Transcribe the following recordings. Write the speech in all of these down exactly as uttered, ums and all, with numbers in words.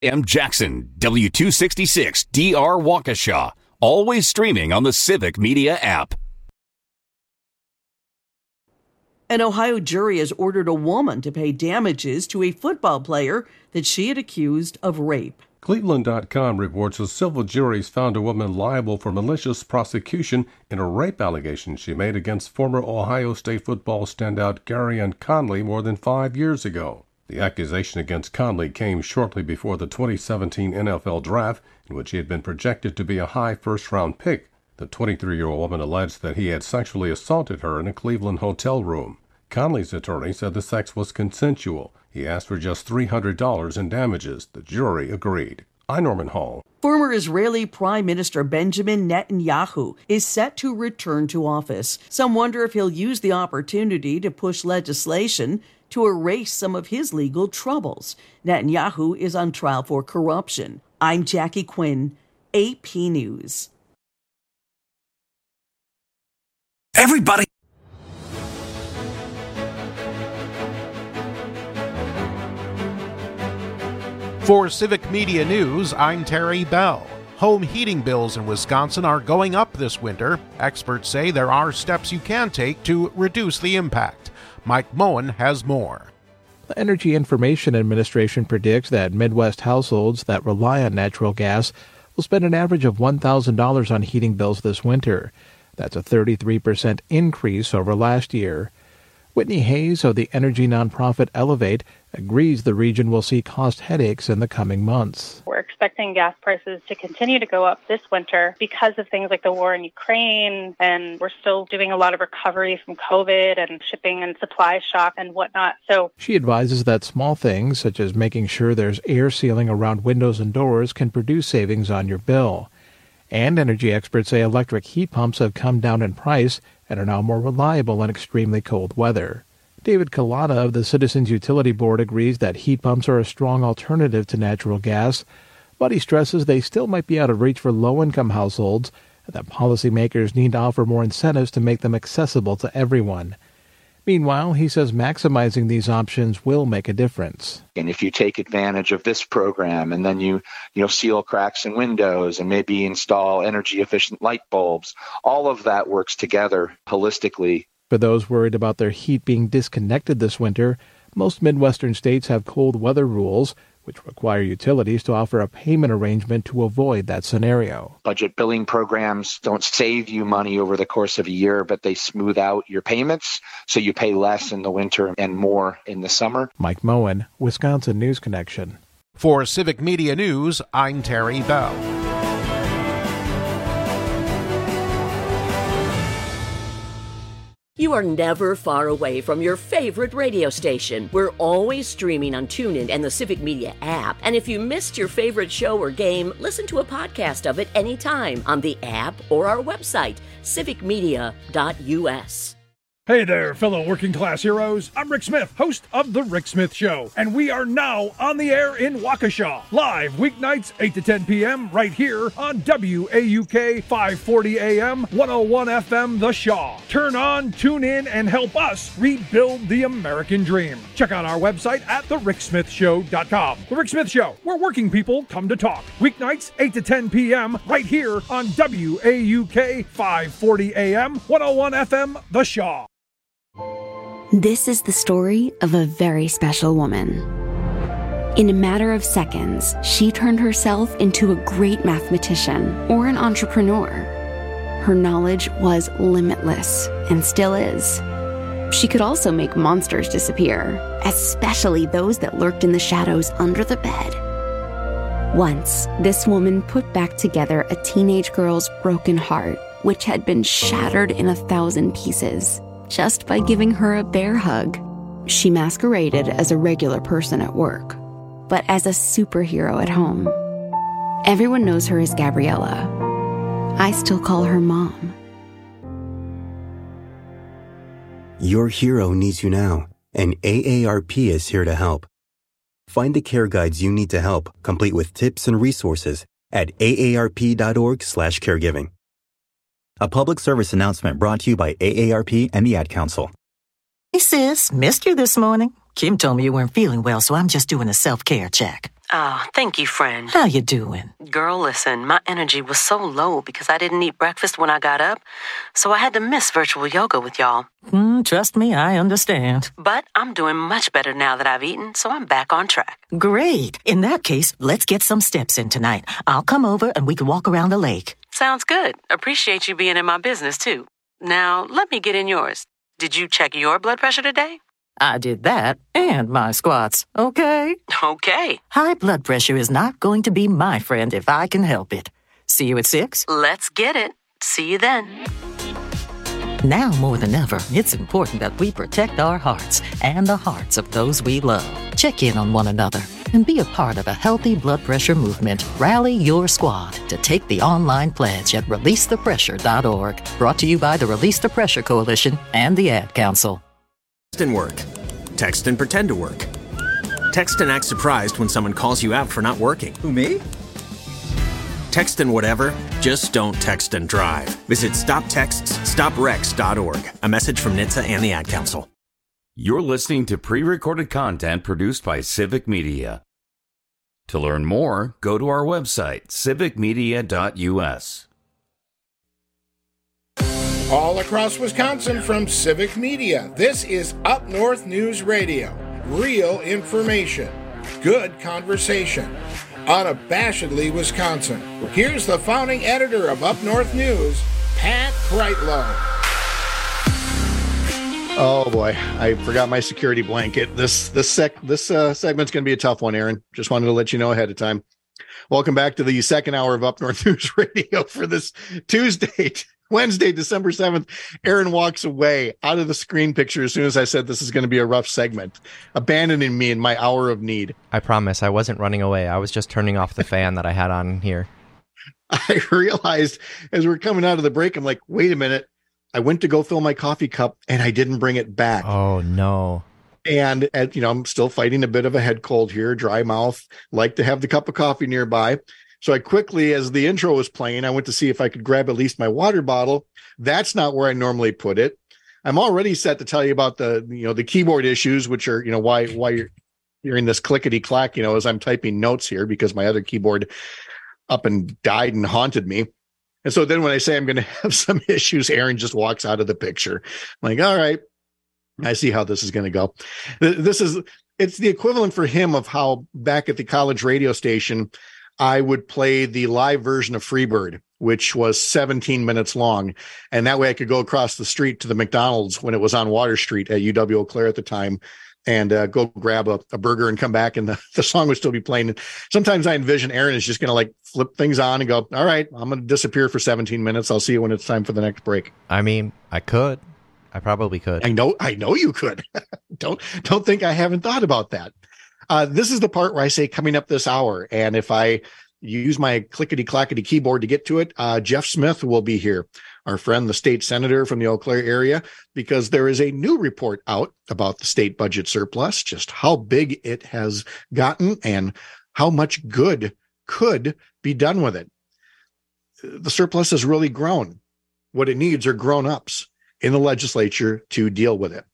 M. Jackson, W two sixty-six D R Waukesha. Always streaming on the Civic Media app. An Ohio jury has ordered a woman to pay damages to a football player that she had accused of rape. Cleveland dot com reports a civil jury found a woman liable for malicious prosecution in a rape allegation she made against former Ohio State football standout Garyon Conley more than five years ago. The accusation against Conley came shortly before the twenty seventeen N F L Draft, in which he had been projected to be a high first-round pick. The twenty-three-year-old woman alleged that he had sexually assaulted her in a Cleveland hotel room. Conley's attorney said the sex was consensual. He asked for just three hundred dollars in damages. The jury agreed. I'm Norman Hall. Former Israeli Prime Minister Benjamin Netanyahu is set to return to office. Some wonder if he'll use the opportunity to push legislation to erase some of his legal troubles. Netanyahu is on trial for corruption. I'm Jackie Quinn, A P News. Everybody. For Civic Media News, I'm Terry Bell. Home heating bills in Wisconsin are going up this winter. Experts say there are steps you can take to reduce the impact. Mike Moen has more. The Energy Information Administration predicts that Midwest households that rely on natural gas will spend an average of one thousand dollars on heating bills this winter. That's a thirty-three percent increase over last year. Whitney Hayes of the energy nonprofit Elevate agrees the region will see cost headaches in the coming months. We're expecting gas prices to continue to go up this winter because of things like the war in Ukraine, and we're still doing a lot of recovery from COVID and shipping and supply shock and whatnot. So she advises that small things, such as making sure there's air sealing around windows and doors, can produce savings on your bill. And energy experts say electric heat pumps have come down in price and are now more reliable in extremely cold weather. David Kalata of the Citizens Utility Board agrees that heat pumps are a strong alternative to natural gas, but he stresses they still might be out of reach for low-income households and that policymakers need to offer more incentives to make them accessible to everyone. Meanwhile, he says maximizing these options will make a difference. And if you take advantage of this program and then you, you know, seal cracks in windows and maybe install energy-efficient light bulbs, all of that works together holistically. For those worried about their heat being disconnected this winter, most Midwestern states have cold weather rules, which require utilities to offer a payment arrangement to avoid that scenario. Budget billing programs don't save you money over the course of a year, but they smooth out your payments, so you pay less in the winter and more in the summer. Mike Moen, Wisconsin News Connection. For Civic Media News, I'm Terry Bell. You are never far away from your favorite radio station. We're always streaming on TuneIn and the Civic Media app. And if you missed your favorite show or game, listen to a podcast of it anytime on the app or our website, civic media dot u s. Hey there, fellow working class heroes. I'm Rick Smith, host of The Rick Smith Show, and we are now on the air in Waukesha, live weeknights eight to ten p.m. right here on W A U K five forty A M, one oh one F M The Shaw. Turn on, tune in, and help us rebuild the American dream. Check out our website at the rick smith show dot com. The Rick Smith Show, where working people come to talk. Weeknights eight to ten p.m. right here on W A U K five forty A M, one oh one F M The Shaw. This is the story of a very special woman. In a matter of seconds, she turned herself into a great mathematician or an entrepreneur. Her knowledge was limitless and still is. She could also make monsters disappear, especially those that lurked in the shadows under the bed. Once, this woman put back together a teenage girl's broken heart, which had been shattered in a thousand pieces, just by giving her a bear hug. She masqueraded as a regular person at work, but as a superhero at home. Everyone knows her as Gabriella. I still call her Mom. Your hero needs you now, and A A R P is here to help. Find the care guides you need to help, complete with tips and resources at A A R P dot org slash caregiving. A public service announcement brought to you by A A R P and the Ad Council. Hey sis, missed you this morning. Kim told me you weren't feeling well, so I'm just doing a self-care check. Oh, thank you, friend. How you doing? Girl, listen, my energy was so low because I didn't eat breakfast when I got up, so I had to miss virtual yoga with y'all. Mm, trust me, I understand. But I'm doing much better now that I've eaten, so I'm back on track. Great. In that case, let's get some steps in tonight. I'll come over and we can walk around the lake. Sounds good. Appreciate you being in my business, too. Now, let me get in yours. Did you check your blood pressure today? I did that and my squats, okay? Okay. High blood pressure is not going to be my friend if I can help it. See you at six? Let's get it. See you then. Now more than ever, it's important that we protect our hearts and the hearts of those we love. Check in on one another and be a part of a healthy blood pressure movement. Rally your squad to take the online pledge at release the pressure dot org. Brought to you by the Release the Pressure Coalition and the Ad Council. Text and work. Text and pretend to work. Text and act surprised when someone calls you out for not working. Who, me? Text and whatever, just don't text and drive. Visit stop texts stop wrecks dot org. A message from N H T S A and the Ad Council. You're listening to pre-recorded content produced by Civic Media. To learn more, go to our website, civic media dot u s. All across Wisconsin from Civic Media, this is Up North News Radio. Real information, good conversation, unabashedly Wisconsin. Here's the founding editor of Up North News, Pat Kreitlow. Oh boy, I forgot my security blanket. This this sec this uh, segment's going to be a tough one, Aaron. Just wanted to let you know ahead of time. Welcome back to the second hour of Up North News Radio for this Tuesday. Wednesday, December seventh, Aaron walks away out of the screen picture as soon as I said this is going to be a rough segment, abandoning me in my hour of need. I promise I wasn't running away. I was just turning off the fan that I had on here. I realized as we're coming out of the break, I'm like, wait a minute. I went to go fill my coffee cup and I didn't bring it back. Oh, no. And, at, you know, I'm still fighting a bit of a head cold here, dry mouth, like to have the cup of coffee nearby. So I quickly, as the intro was playing, I went to see if I could grab at least my water bottle. That's not where I normally put it. I'm already set to tell you about the, you know, the keyboard issues, which are, you know, why, why you're hearing this clickety clack, you know, as I'm typing notes here because my other keyboard up and died and haunted me. And so then when I say I'm going to have some issues, Aaron just walks out of the picture. I'm like, all right, I see how this is going to go. This is, it's the equivalent for him of how back at the college radio station, I would play the live version of Freebird, which was seventeen minutes long. And that way I could go across the street to the McDonald's when it was on Water Street at U W Eau Claire at the time and uh, go grab a, a burger and come back and the, the song would still be playing. And sometimes I envision Aaron is just going to like flip things on and go, all right, I'm going to disappear for seventeen minutes. I'll see you when it's time for the next break. I mean, I could. I probably could. I know, I know you could. don't, don't think I haven't thought about that. Uh, this is the part where I say coming up this hour. And if I use my clickety clackety keyboard to get to it, uh, Jeff Smith will be here, our friend, the state senator from the Eau Claire area, because there is a new report out about the state budget surplus, just how big it has gotten and how much good could be done with it. The surplus has really grown. What it needs are grown-ups in the legislature to deal with it.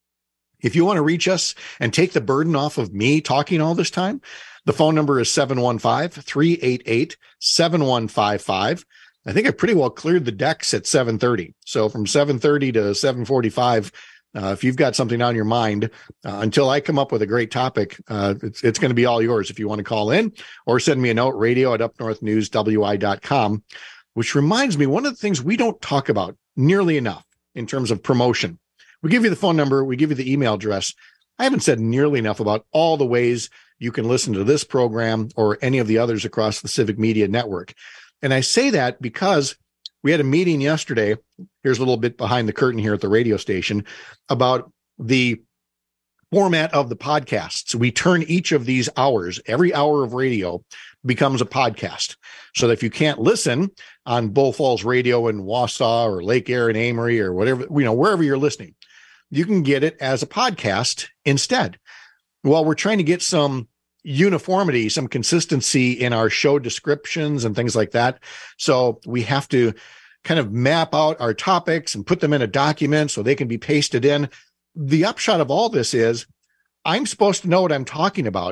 If you want to reach us and take the burden off of me talking all this time, the phone number is seven one five, three eight eight, seven one five five. I think I pretty well cleared the decks at seven thirty. So from seven thirty to seven forty-five, uh, if you've got something on your mind, uh, until I come up with a great topic, uh, it's, it's going to be all yours if you want to call in or send me a note, radio at up north news w i dot com, which reminds me, one of the things we don't talk about nearly enough in terms of promotion. We give you the phone number. We give you the email address. I haven't said nearly enough about all the ways you can listen to this program or any of the others across the Civic Media Network. And I say that because we had a meeting yesterday. Here's a little bit behind the curtain here at the radio station about the format of the podcasts. We turn each of these hours, every hour of radio becomes a podcast. So that if you can't listen on Bull Falls Radio in Wausau or Lake Air in Amory or whatever, you know, wherever you're listening, you can get it as a podcast instead. Well, we're trying to get some uniformity, some consistency in our show descriptions and things like that. So we have to kind of map out our topics and put them in a document so they can be pasted in. The upshot of all this is I'm supposed to know what I'm talking about,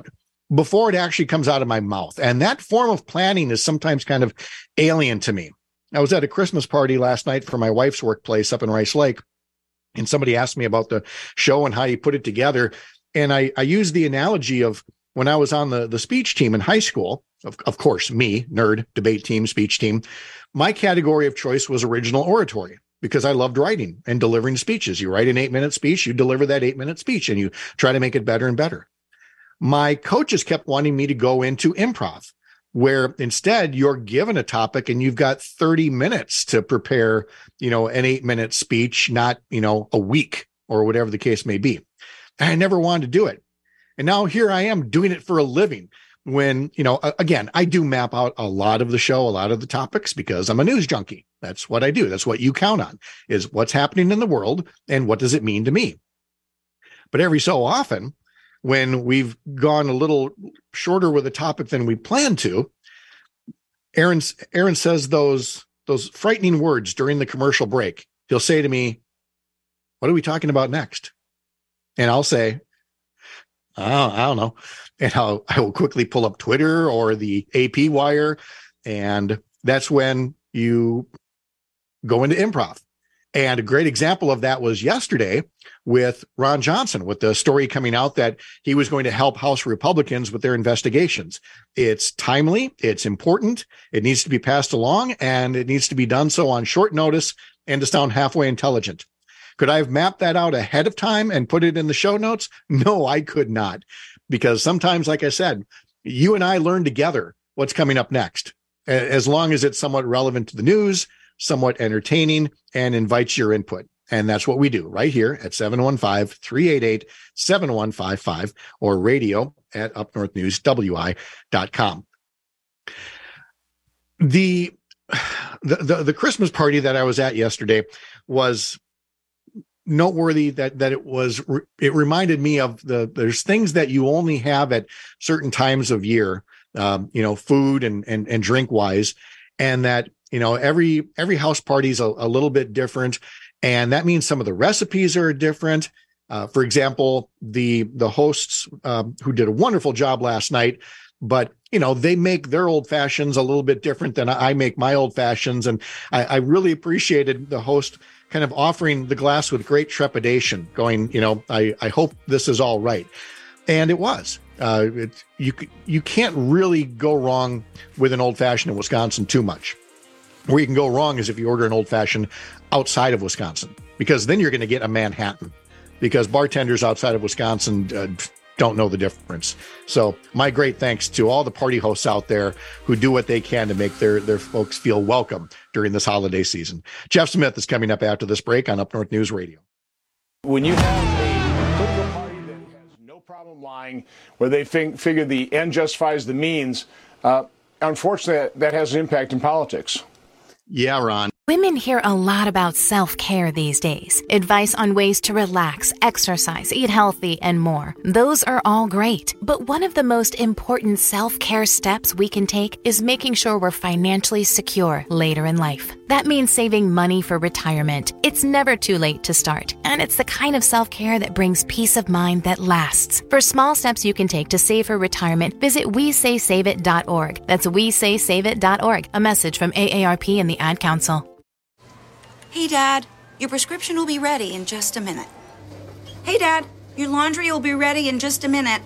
before it actually comes out of my mouth. And that form of planning is sometimes kind of alien to me. I was at a Christmas party last night for my wife's workplace up in Rice Lake, and somebody asked me about the show and how you put it together. And I, I used the analogy of when I was on the, the speech team in high school, of, of course, me, nerd, debate team, speech team, my category of choice was original oratory, because I loved writing and delivering speeches. You write an eight-minute speech, you deliver that eight-minute speech, and you try to make it better and better. My coaches kept wanting me to go into improv, where instead you're given a topic and you've got thirty minutes to prepare, you know, an eight-minute speech, not, you know, a week or whatever the case may be. And I never wanted to do it. And now here I am doing it for a living. When, you know, again, I do map out a lot of the show, a lot of the topics, because I'm a news junkie. That's what I do. That's what you count on, is what's happening in the world and what does it mean to me. But every so often, when we've gone a little shorter with a topic than we planned to, Aaron, Aaron says those, those frightening words during the commercial break. He'll say to me, "What are we talking about next?" And I'll say, Oh, I don't know. And I'll, I will quickly pull up Twitter or the A P wire. And that's when you go into improv. And a great example of that was yesterday with Ron Johnson, with the story coming out that he was going to help House Republicans with their investigations. It's timely, it's important, it needs to be passed along, and it needs to be done so on short notice and to sound halfway intelligent. Could I have mapped that out ahead of time and put it in the show notes? No, I could not. Because sometimes, like I said, you and I learn together what's coming up next, as long as it's somewhat relevant to the news, somewhat entertaining, and invites your input. And that's what we do right here at seven one five, three eight eight, seven one five five or radio at up north news w i dot com. The, the, the, the Christmas party that I was at yesterday was noteworthy that that it was it reminded me of the there's things that you only have at certain times of year, um, you know, food and and and drink wise, and that, you know, every every house party is a, a little bit different, and that means some of the recipes are different. Uh, for example, the the hosts um, who did a wonderful job last night, but you know, they make their old fashions a little bit different than I make my old fashions, and I, I really appreciated the host kind of offering the glass with great trepidation, going, you know, I, I hope this is all right. And it was. Uh, it, you, you can't really go wrong with an old-fashioned in Wisconsin too much. Where you can go wrong is if you order an old-fashioned outside of Wisconsin, because then you're going to get a Manhattan, because bartenders outside of Wisconsin uh, don't know the difference. So my great thanks to all the party hosts out there who do what they can to make their, their folks feel welcome during this holiday season. Jeff Smith is coming up after this break on Up North News Radio. When you have a political party that has no problem lying, where they think, figure the end justifies the means, uh, unfortunately, that has an impact in politics. Yeah, Ron. Women hear a lot about self-care these days. Advice on ways to relax, exercise, eat healthy, and more. Those are all great. But one of the most important self-care steps we can take is making sure we're financially secure later in life. That means saving money for retirement. It's never too late to start. And it's the kind of self-care that brings peace of mind that lasts. For small steps you can take to save for retirement, visit we say save it dot org. That's we say save it dot org. A message from A A R P and the Ad Council. Hey, Dad, your prescription will be ready in just a minute. Hey, Dad, your laundry will be ready in just a minute.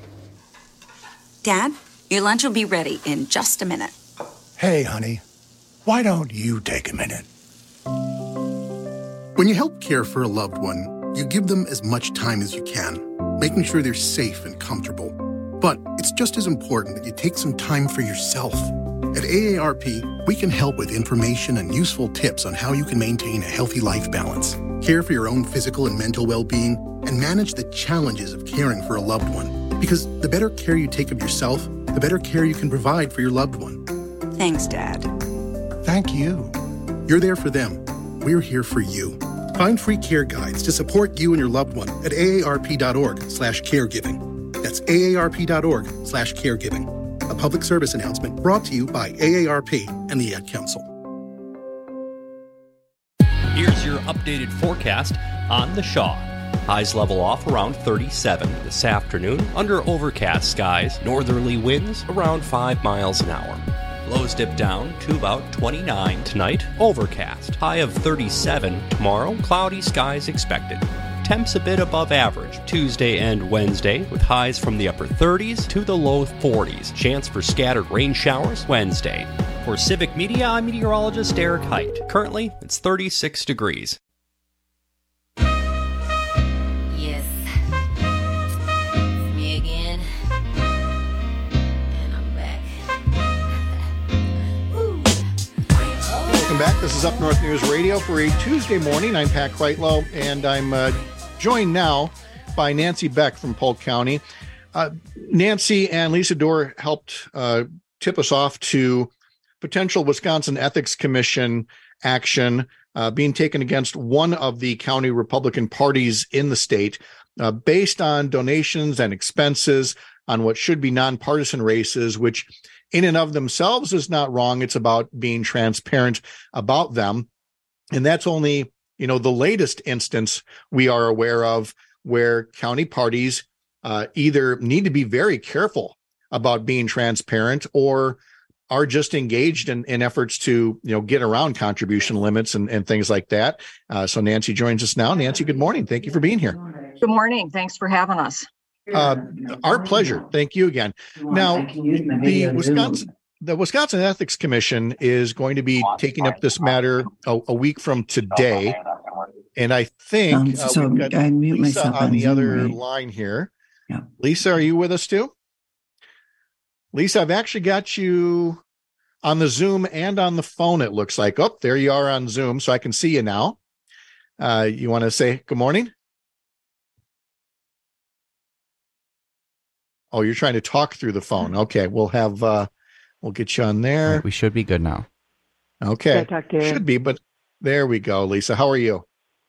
Dad, your lunch will be ready in just a minute. Hey, honey, why don't you take a minute? When you help care for a loved one, you give them as much time as you can, making sure they're safe and comfortable. But it's just as important that you take some time for yourself. At A A R P, we can help with information and useful tips on how you can maintain a healthy life balance, care for your own physical and mental well-being, and manage the challenges of caring for a loved one. Because the better care you take of yourself, the better care you can provide for your loved one. Thanks, Dad. Thank you. You're there for them. We're here for you. Find free care guides to support you and your loved one at A A R P dot org slash caregiving. That's A A R P dot org slash caregiving. A public service announcement brought to you by A A R P and the Ad Council. Here's your updated forecast on The Shaw. Highs level off around thirty-seven this afternoon under overcast skies. Northerly winds around five miles an hour. Lows dip down to about twenty-nine tonight. Overcast. High of thirty-seven tomorrow. Cloudy skies expected. Temps a bit above average Tuesday and Wednesday, with highs from the upper thirties to the low forties. Chance for scattered rain showers Wednesday. For Civic Media, I'm meteorologist Eric Height. Currently, it's thirty-six degrees. Yes. It's me again. And I'm back. Welcome back. This is Up North News Radio for a Tuesday morning. I'm Pat Whitelow, and I'm uh, joined now by Nancy Beck from Polk County. Uh, Nancy and Lisa Dorr helped uh, tip us off to potential Wisconsin Ethics Commission action uh, being taken against one of the county Republican parties in the state uh, based on donations and expenses on what should be nonpartisan races, which in and of themselves is not wrong. It's about being transparent about them. And that's only, you know, the latest instance we are aware of where county parties uh, either need to be very careful about being transparent or are just engaged in, in efforts to, you know, get around contribution limits and, and things like that. Uh, so Nancy joins us now. Nancy, good morning. Thank you for being here. Good morning. Thanks for having us. Uh, our pleasure. Thank you again. Now, the Wisconsin the Wisconsin Ethics Commission is going to be taking up this matter a, a week from today, and I think Um, uh, so we've got I mute Lisa myself on on the Zoom, other right? line here. Yeah. Lisa, are you with us too? Lisa, I've actually got you on the Zoom and on the phone. It looks like. Oh, there you are on Zoom, so I can see you now. Uh, you want to say good morning? Oh, you're trying to talk through the phone. Okay, we'll have uh we'll get you on there. We should be good now. Okay. Should I talk to you? Should be, but there we go. Lisa, how are you?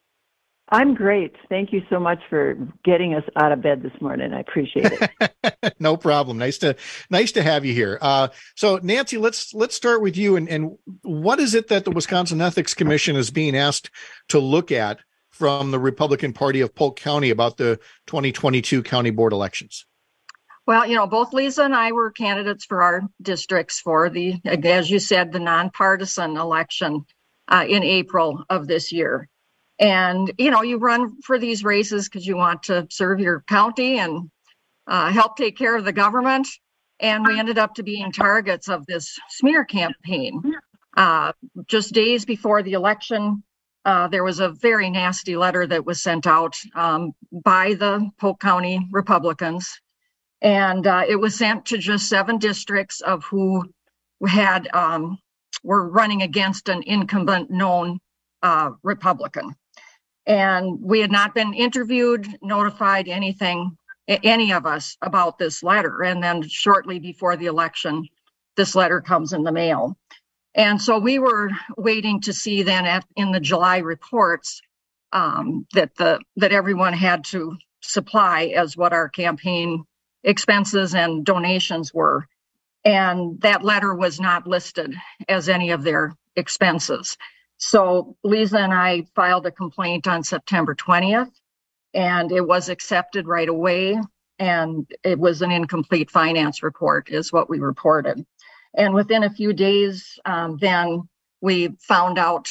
I'm great. Thank you so much for getting us out of bed this morning. I appreciate it. No problem. Nice to nice to have you here. Uh, so Nancy, let's let's start with you. And, and what is it that the Wisconsin Ethics Commission is being asked to look at from the Republican Party of Polk County about the twenty twenty-two county board elections? Well, you know, both Lisa and I were candidates for our districts for the, as you said, the nonpartisan election uh, in April of this year. And, you know, you run for these races because you want to serve your county and uh, help take care of the government. And we ended up to being targets of this smear campaign. Uh, just days before the election, uh, there was a very nasty letter that was sent out um, by the Polk County Republicans. And uh, it was sent to just seven districts of who had um, were running against an incumbent known uh, Republican. And we had not been interviewed, notified anything, any of us about this letter. And then shortly before the election, this letter comes in the mail. And so we were waiting to see then at, in the July reports um, that the that everyone had to supply as what our campaign expenses and donations were. And that letter was not listed as any of their expenses. So Lisa and I filed a complaint on September twentieth, and it was accepted right away. And it was an incomplete finance report is what we reported. And within a few days, um, then we found out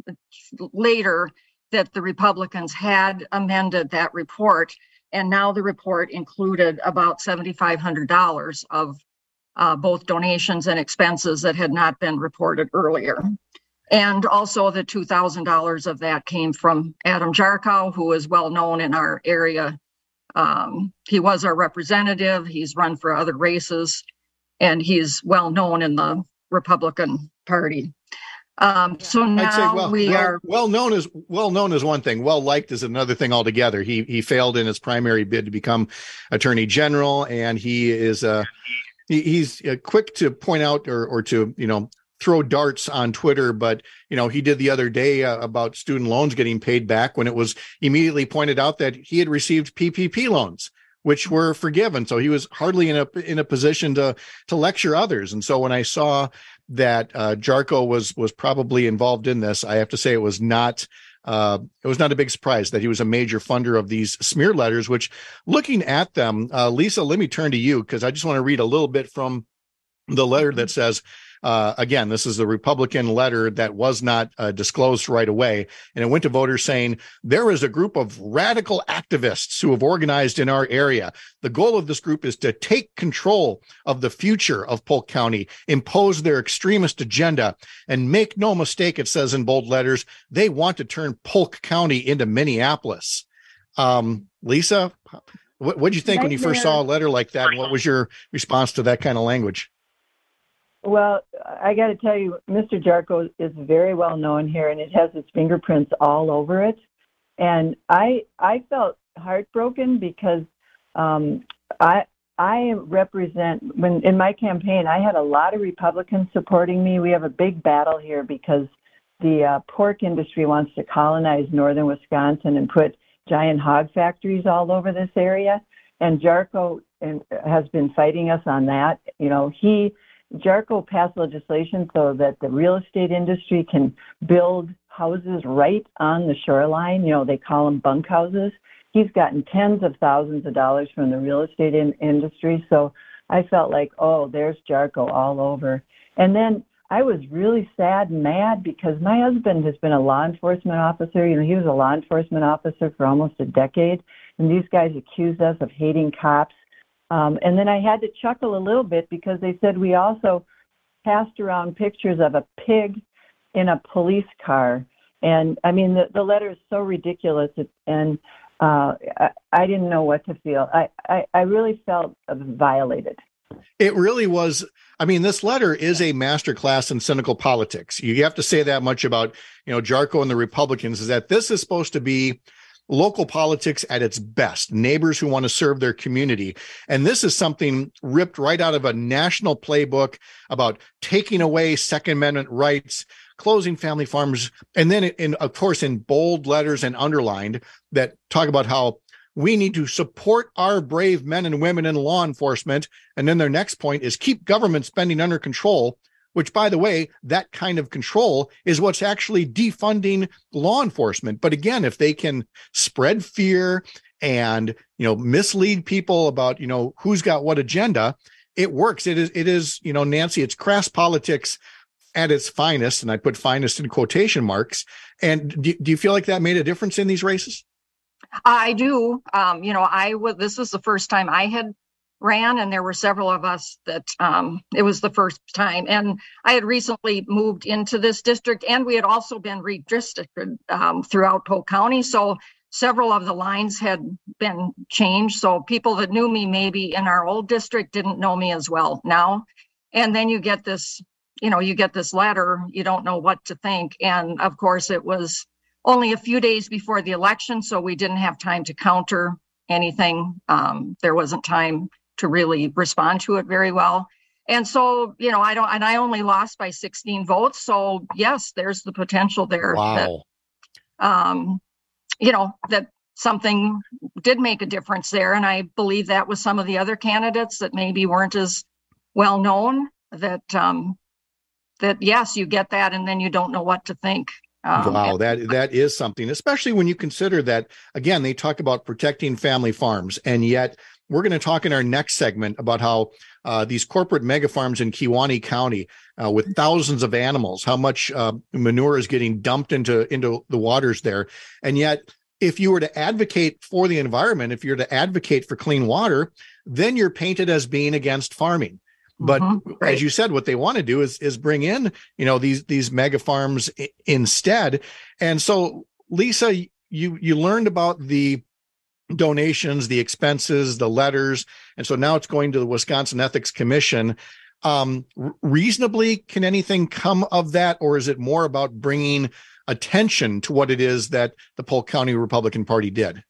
later that the Republicans had amended that report. And now the report included about seven thousand five hundred dollars of uh, both donations and expenses that had not been reported earlier. And also the two thousand dollars of that came from Adam Jarkow, who is well known in our area. Um, he was our representative. He's run for other races, and he's well known in the Republican Party. Um, so now I'd say well, we well, are well known as well known as one thing. Well liked is another thing altogether. He he failed in his primary bid to become Attorney General, and he is uh he, he's uh, quick to point out or or to you know throw darts on Twitter. But you know he did the other day uh, about student loans getting paid back when it was immediately pointed out that he had received P P P loans, which were forgiven. So he was hardly in a in a position to to lecture others. And so when I saw that uh, Jarkow was was probably involved in this, I have to say it was not uh, it was not a big surprise that he was a major funder of these smear letters, which looking at them, uh, Lisa, let me turn to you because I just want to read a little bit from the letter that says, Uh, again, this is the Republican letter that was not uh, disclosed right away. And it went to voters saying, there is a group of radical activists who have organized in our area. The goal of this group is to take control of the future of Polk County, impose their extremist agenda, and make no mistake, it says in bold letters, they want to turn Polk County into Minneapolis. Um, Lisa, what did you think when you first saw a letter like that? And what was your response to that kind of language? Well, I got to tell you, Mister Jarchow is very well known here, and it has his fingerprints all over it. And I I felt heartbroken because um, I I represent, when in my campaign, I had a lot of Republicans supporting me. We have a big battle here because the uh, pork industry wants to colonize northern Wisconsin and put giant hog factories all over this area. And Jarchow has been fighting us on that. You know, he... Jarchow passed legislation so that the real estate industry can build houses right on the shoreline. You know, they call them bunk houses. He's gotten tens of thousands of dollars from the real estate in- industry. So I felt like, oh, there's Jarchow all over. And then I was really sad and mad because my husband has been a law enforcement officer. You know, he was a law enforcement officer for almost a decade. And these guys accused us of hating cops. Um, and then I had to chuckle a little bit because they said we also passed around pictures of a pig in a police car. And, I mean, the, the letter is so ridiculous, it, and uh, I, I didn't know what to feel. I, I, I really felt violated. It really was. I mean, this letter is a masterclass in cynical politics. You have to say that much about, you know, Jarchow and the Republicans, is that this is supposed to be local politics at its best, neighbors who want to serve their community. And this is something ripped right out of a national playbook about taking away Second Amendment rights, closing family farms, and then, in, of course, in bold letters and underlined that talk about how we need to support our brave men and women in law enforcement. And then their next point is keep government spending under control, which, by the way, that kind of control is what's actually defunding law enforcement. But again, if they can spread fear and, you know, mislead people about, you know, who's got what agenda, it works. It is, it is, you know, Nancy, it's crass politics at its finest. And I put finest in quotation marks. And do, do you feel like that made a difference in these races? I do. Um, you know, I was, this was the first time I had ran, and there were several of us that um, it was the first time. And I had recently moved into this district, and we had also been redistricted um, throughout Polk County. So several of the lines had been changed. So people that knew me maybe in our old district didn't know me as well now. And then you get this, you know, you get this letter, you don't know what to think. And of course, it was only a few days before the election, so we didn't have time to counter anything. Um, there wasn't time to really respond to it very well. And so, you know, I don't, and I only lost by sixteen votes. So yes, there's the potential there. Wow. That, um, you know, that something did make a difference there. And I believe that with some of the other candidates that maybe weren't as well known, that, um, that yes, you get that, and then you don't know what to think. Um, wow, that that is something, especially when you consider that, again, they talk about protecting family farms, and yet we're going to talk in our next segment about how uh, these corporate mega farms in Kewaunee County uh, with thousands of animals, how much uh, manure is getting dumped into, into the waters there. And yet, if you were to advocate for the environment, if you're to advocate for clean water, then you're painted as being against farming. But mm-hmm. right. as you said, what they want to do is is bring in, you know, these these mega farms I- instead. And so, Lisa, you you learned about the donations, the expenses, the letters, and so now it's going to the Wisconsin Ethics Commission. Um, r- reasonably, can anything come of that, or is it more about bringing attention to what it is that the Polk County Republican Party did?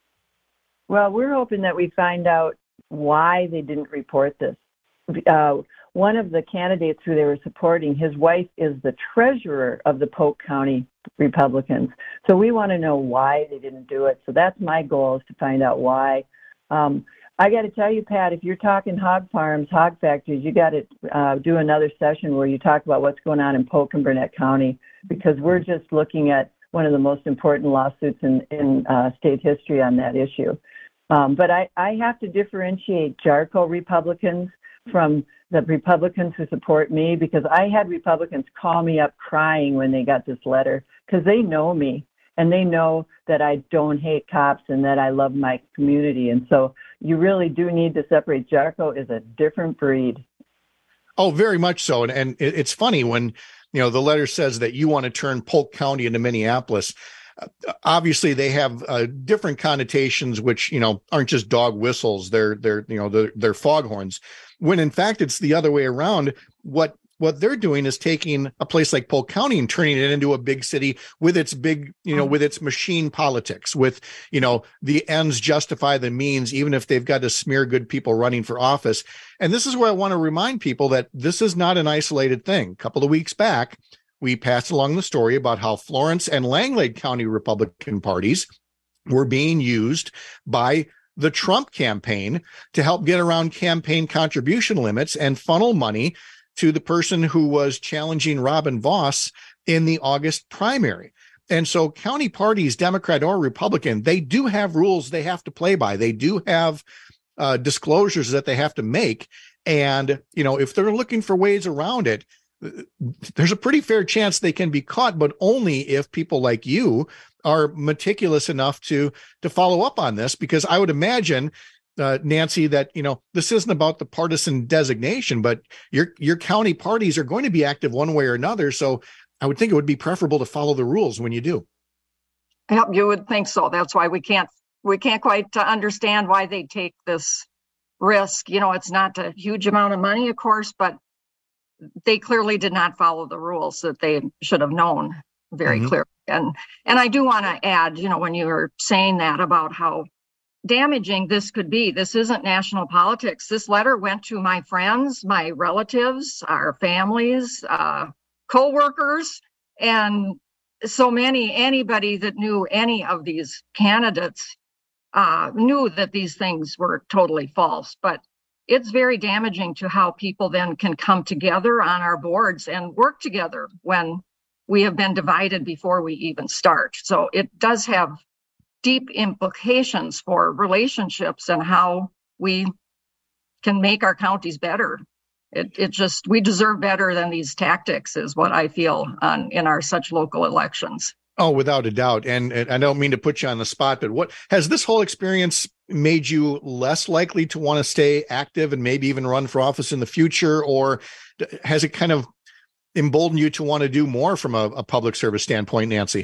Well, we're hoping that we find out why they didn't report this. Uh, one of the candidates who they were supporting, his wife is the treasurer of the Polk County Republicans. So we want to know why they didn't do it. So that's my goal, is to find out why. Um, I got to tell you, Pat, if you're talking hog farms, hog factories, you got to uh, do another session where you talk about what's going on in Polk and Burnett County, because we're just looking at one of the most important lawsuits in, in uh, state history on that issue. Um, but I, I have to differentiate Jarko Republicans from the Republicans who support me, because I had Republicans call me up crying when they got this letter, because they know me and they know that I don't hate cops and that I love my community. And so you really do need to separate. Jarko is a different breed. Oh, very much so. And, and it's funny when, you know, the letter says that you want to turn Polk County into Minneapolis. Uh, obviously, they have uh, different connotations, which, you know, aren't just dog whistles. They're, they're, you know, they're, they're foghorns. When in fact, it's the other way around. What what they're doing is taking a place like Polk County and turning it into a big city with its big, you know, with its machine politics, with, you know, the ends justify the means, even if they've got to smear good people running for office. And this is where I want to remind people that this is not an isolated thing. A couple of weeks back, we passed along the story about how Florence and Langlade County Republican parties were being used by the Trump campaign to help get around campaign contribution limits and funnel money to the person who was challenging Robin Vos in the August primary. And so county parties, Democrat or Republican, they do have rules they have to play by. They do have uh, disclosures that they have to make. And, you know, if they're looking for ways around it, there's a pretty fair chance they can be caught, but only if people like you are meticulous enough to to follow up on this, because I would imagine, uh, Nancy, that, you know, this isn't about the partisan designation, but your your county parties are going to be active one way or another. So I would think it would be preferable to follow the rules when you do. Yep, you would think so. That's why we can't we can't quite understand why they take this risk. You know, it's not a huge amount of money, of course, but they clearly did not follow the rules that they should have known very mm-hmm. clearly. And and I do want to add, you know, when you were saying that about how damaging this could be, this isn't national politics. This letter went to my friends, my relatives, our families, uh, co-workers, and so many, anybody that knew any of these candidates uh, knew that these things were totally false. But it's very damaging to how people then can come together on our boards and work together when we have been divided before we even start. So it does have deep implications for relationships and how we can make our counties better. It, it just, we deserve better than these tactics is what I feel on in our such local elections. Oh, without a doubt. And, and I don't mean to put you on the spot, but what has this whole experience made you less likely to want to stay active and maybe even run for office in the future? Or has it kind of emboldened you to want to do more from a, a public service standpoint, Nancy?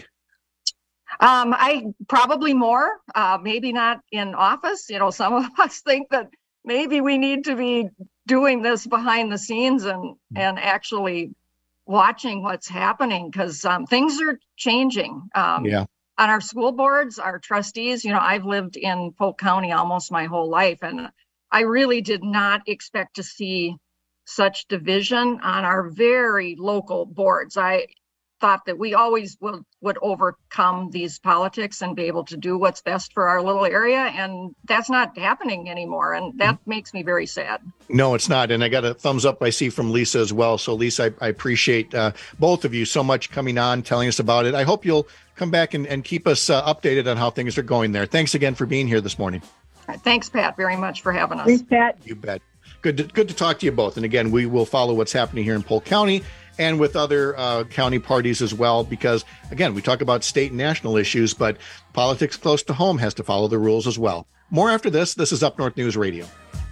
Um, I probably more, uh, maybe not in office. You know, some of us think that maybe we need to be doing this behind the scenes and, and actually watching what's happening, because um, things are changing. Um, yeah. On our school boards, our trustees, you know, I've lived in Polk County almost my whole life, and I really did not expect to see such division on our very local boards. I thought that we always would, would overcome these politics and be able to do what's best for our little area. And that's not happening anymore. And that mm-hmm. makes me very sad. No, it's not. And I got a thumbs up I see from Lisa as well. So Lisa, I, I appreciate uh, both of you so much coming on, telling us about it. I hope you'll come back and, and keep us uh, updated on how things are going there. Thanks again for being here this morning. Right, thanks, Pat, very much for having us. Thanks, Pat. You bet. Good to, good to talk to you both. And again, we will follow what's happening here in Polk County and with other uh, county parties as well, because, again, we talk about state and national issues, but politics close to home has to follow the rules as well. More after this. This is Up North News Radio.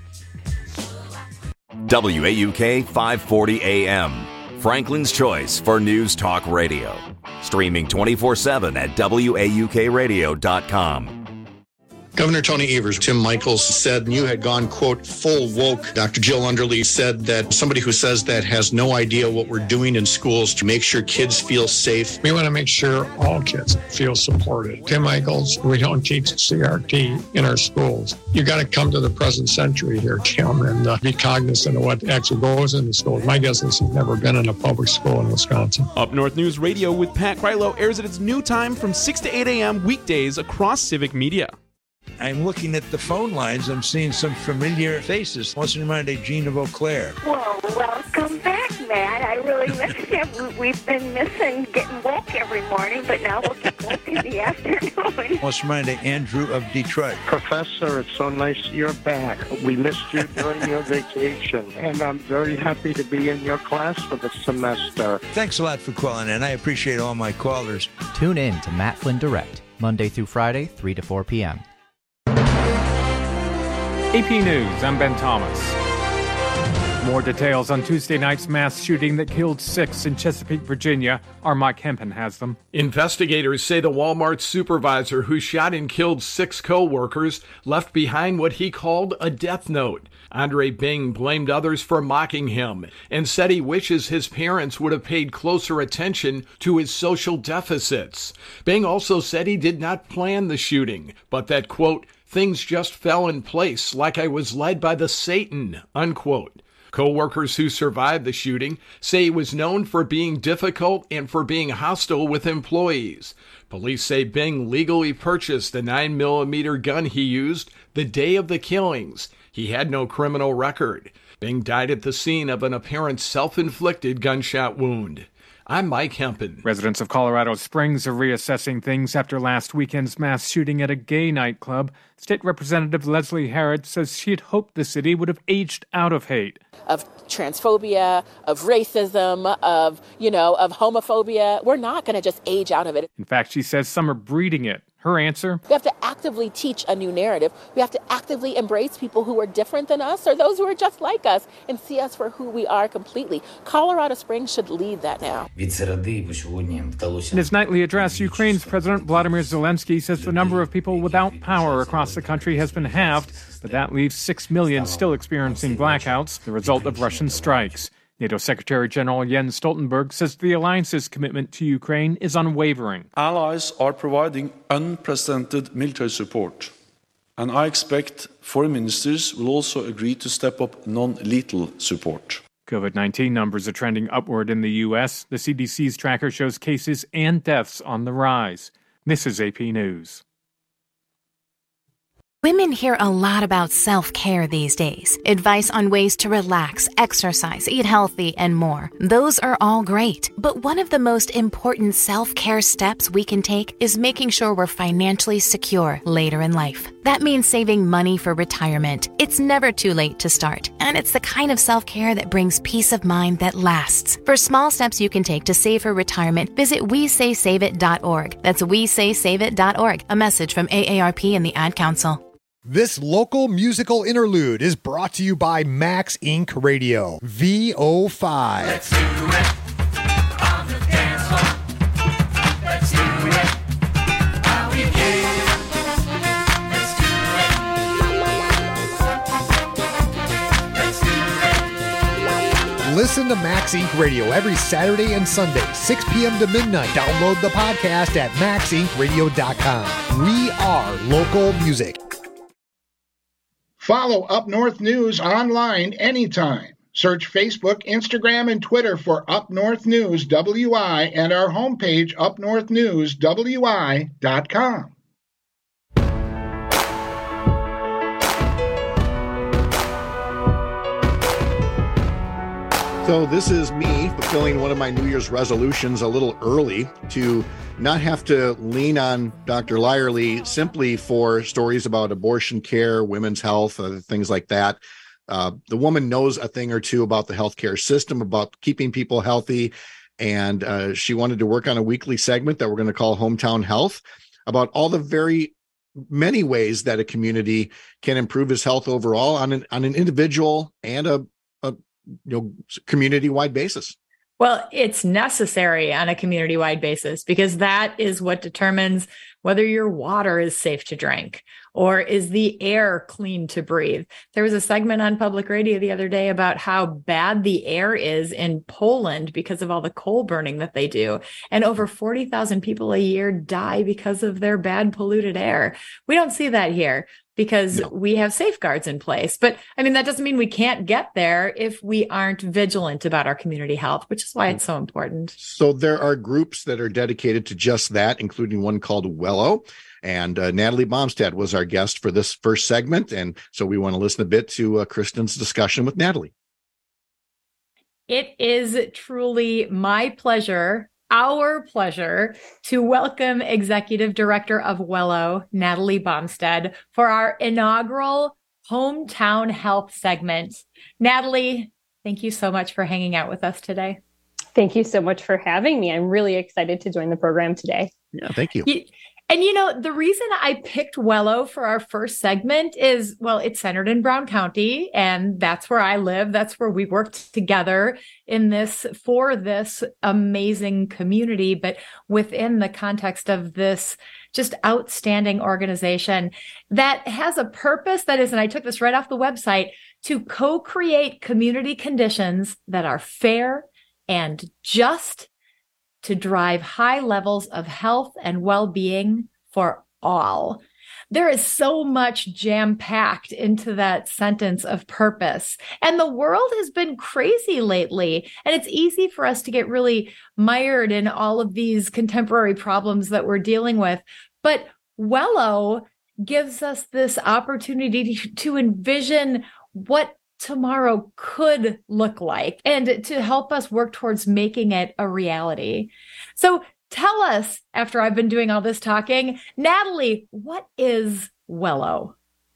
W A U K five forty A M, Franklin's choice for news talk radio. Streaming twenty-four seven at W A U K radio dot com. Governor Tony Evers, Tim Michaels said you had gone, quote, full woke. Doctor Jill Underly said that somebody who says that has no idea what we're doing in schools to make sure kids feel safe. We want to make sure all kids feel supported. Tim Michaels, we don't teach C R T in our schools. You got to come to the present century here, Tim, and uh, be cognizant of what actually goes in the schools. My guess is he's never been in a public school in Wisconsin. Up North News Radio with Pat Krylo airs at its new time from six to eight a.m. weekdays across Civic Media. I'm looking at the phone lines. I'm seeing some familiar faces. What's in mind, Gene of Eau Claire? Well, welcome back, Matt. I really miss you. We've been missing getting woke every morning, but now we'll get woke in the afternoon. What's in mind, Andrew of Detroit? Professor, it's so nice you're back. We missed you during your vacation, and I'm very happy to be in your class for the semester. Thanks a lot for calling in. I appreciate all my callers. Tune in to Matt Flynn Direct, Monday through Friday, three to four p.m. A P News, I'm Ben Thomas. More details on Tuesday night's mass shooting that killed six in Chesapeake, Virginia. Our Mike Hempen has them. Investigators say the Walmart supervisor who shot and killed six co-workers left behind what he called a death note. Andre Bing blamed others for mocking him and said he wishes his parents would have paid closer attention to his social deficits. Bing also said he did not plan the shooting, but that, quote, things just fell in place like I was led by the Satan, unquote. Co-workers who survived the shooting say he was known for being difficult and for being hostile with employees. Police say Bing legally purchased the nine millimeter gun he used the day of the killings. He had no criminal record. Bing died at the scene of an apparent self-inflicted gunshot wound. I'm Mike Hempen. Residents of Colorado Springs are reassessing things after last weekend's mass shooting at a gay nightclub. State Representative Leslie Harrod says she had hoped the city would have aged out of hate. Of transphobia, of racism, of, you know, of homophobia. We're not going to just age out of it. In fact, she says some are breeding it. Her answer? We have to actively teach a new narrative. We have to actively embrace people who are different than us or those who are just like us and see us for who we are completely. Colorado Springs should lead that now. In his nightly address, Ukraine's President Vladimir Zelensky says the number of people without power across the country has been halved, but that leaves six million still experiencing blackouts, the result of Russian strikes. NATO Secretary General Jens Stoltenberg says the alliance's commitment to Ukraine is unwavering. Allies are providing unprecedented military support, and I expect foreign ministers will also agree to step up non-lethal support. COVID nineteen numbers are trending upward in the U S. The C D C's tracker shows cases and deaths on the rise. This is A P News. Women hear a lot about self-care these days. Advice on ways to relax, exercise, eat healthy, and more. Those are all great. But one of the most important self-care steps we can take is making sure we're financially secure later in life. That means saving money for retirement. It's never too late to start. And it's the kind of self-care that brings peace of mind that lasts. For small steps you can take to save for retirement, visit we say save it dot org. That's we say save it dot org. A message from A A R P and the Ad Council. This local musical interlude is brought to you by Max Incorporated. Radio, V O five. Let's do it on the dance floor. Let's do it how we can. Let's do it. Let's do it. Listen to Max Incorporated. Radio every Saturday and Sunday, six p.m. to midnight. Download the podcast at max inc radio dot com. We are local music. Follow Up North News online anytime. Search Facebook, Instagram, and Twitter for Up North News W I and our homepage, up north news w i dot com. So this is me fulfilling one of my New Year's resolutions a little early to not have to lean on Doctor Lyerly simply for stories about abortion care, women's health, uh, things like that. Uh, the woman knows a thing or two about the healthcare system, about keeping people healthy, and uh, she wanted to work on a weekly segment that we're going to call Hometown Health about all the very many ways that a community can improve his health overall on an on an individual and a, a you know community-wide basis. Well, it's necessary on a community-wide basis because that is what determines whether your water is safe to drink or is the air clean to breathe. There was a segment on public radio the other day about how bad the air is in Poland because of all the coal burning that they do. And over forty thousand people a year die because of their bad polluted air. We don't see that here. because No. we have safeguards in place. But I mean, that doesn't mean we can't get there if we aren't vigilant about our community health, which is why it's so important. So there are groups that are dedicated to just that, including one called Wello. And uh, Natalie Bomstead was our guest for this first segment. And so we want to listen a bit to uh, Kristen's discussion with Natalie. It is truly my pleasure, our pleasure, to welcome Executive Director of Wello, Natalie Bomstead, for our inaugural Hometown Health segment. Natalie, thank you so much for hanging out with us today. Thank you so much for having me. I'm really excited to join the program today. Yeah, thank you. you And, you know, the reason I picked Wello for our first segment is, well, it's centered in Brown County, and that's where I live. That's where we worked together in this, for this amazing community, but within the context of this just outstanding organization that has a purpose that is, and I took this right off the website, to co-create community conditions that are fair and just, to drive high levels of health and well-being for all. There is so much jam-packed into that sentence of purpose. And the world has been crazy lately. And it's easy for us to get really mired in all of these contemporary problems that we're dealing with. But Wello gives us this opportunity to, to envision what tomorrow could look like and to help us work towards making it a reality. So tell us, after I've been doing all this talking, Natalie, what is Wello?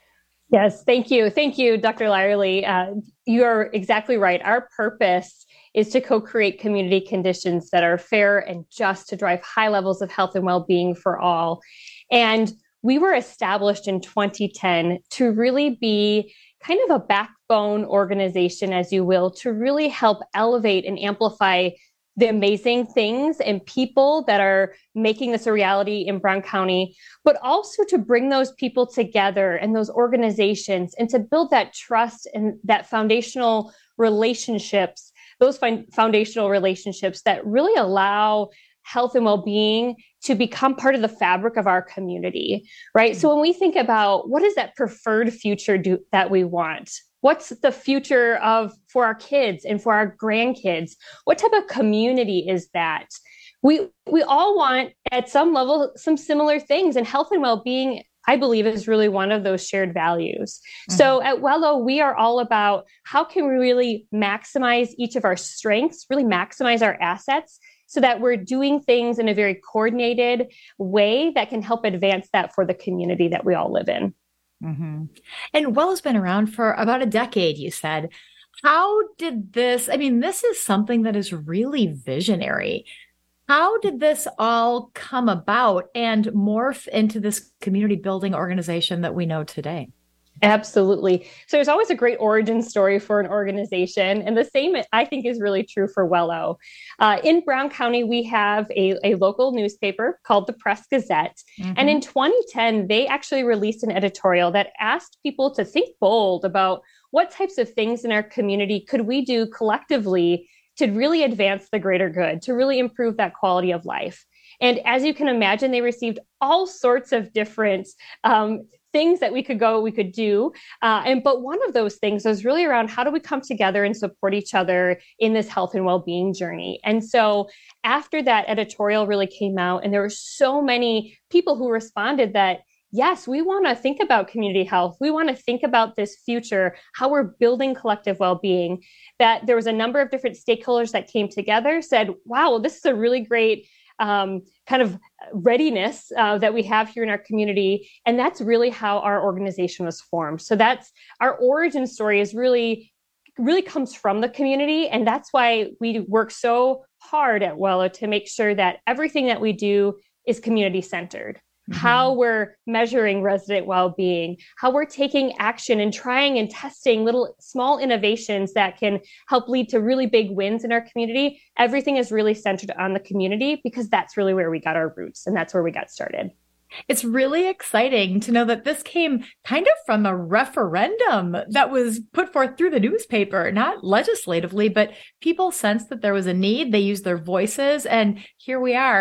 Yes, thank you. Thank you, Doctor Lyerly. Uh, you're exactly right. Our purpose is to co-create community conditions that are fair and just, to drive high levels of health and well-being for all. And we were established in twenty ten to really be kind of a backbone organization, as you will, to really help elevate and amplify the amazing things and people that are making this a reality in Brown County, but also to bring those people together and those organizations and to build that trust and that foundational relationships, those foundational relationships that really allow health and well-being to become part of the fabric of our community, right? Mm-hmm. So when we think about what is that preferred future do, that we want, what's the future of for our kids and for our grandkids? What type of community is that? We we all want, at some level, some similar things, and health and well-being, I believe, is really one of those shared values. Mm-hmm. So at Wello, we are all about how can we really maximize each of our strengths, really maximize our assets, so that we're doing things in a very coordinated way that can help advance that for the community that we all live in. Mm-hmm. And Wello's been around for about a decade, you said. How did this, I mean, this is something that is really visionary. How did this all come about and morph into this community building organization that we know today? Absolutely. So there's always a great origin story for an organization. And the same, I think, is really true for Wello. Uh, in Brown County, we have a, a local newspaper called the Press Gazette. Mm-hmm. And in twenty ten, they actually released an editorial that asked people to think bold about what types of things in our community could we do collectively to really advance the greater good, to really improve that quality of life. And as you can imagine, they received all sorts of different um, things that we could go, we could do. Uh, and but one of those things was really around how do we come together and support each other in this health and well-being journey. And so after that editorial really came out, and there were so many people who responded that, yes, we want to think about community health. We want to think about this future, how we're building collective well-being, that there was a number of different stakeholders that came together, said, wow, well, this is a really great Um, kind of readiness uh, that we have here in our community. And that's really how our organization was formed. So that's our origin story is really, really comes from the community. And that's why we work so hard at Wello to make sure that everything that we do is community centered. Mm-hmm. How we're measuring resident well-being, how we're taking action and trying and testing little small innovations that can help lead to really big wins in our community. Everything is really centered on the community because that's really where we got our roots and that's where we got started. It's really exciting to know that this came kind of from a referendum that was put forth through the newspaper, not legislatively, but people sensed that there was a need. They used their voices, and here we are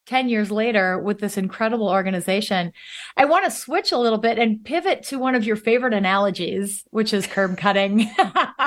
ten years later with this incredible organization. I want to switch a little bit and pivot to one of your favorite analogies, which is curb cutting. and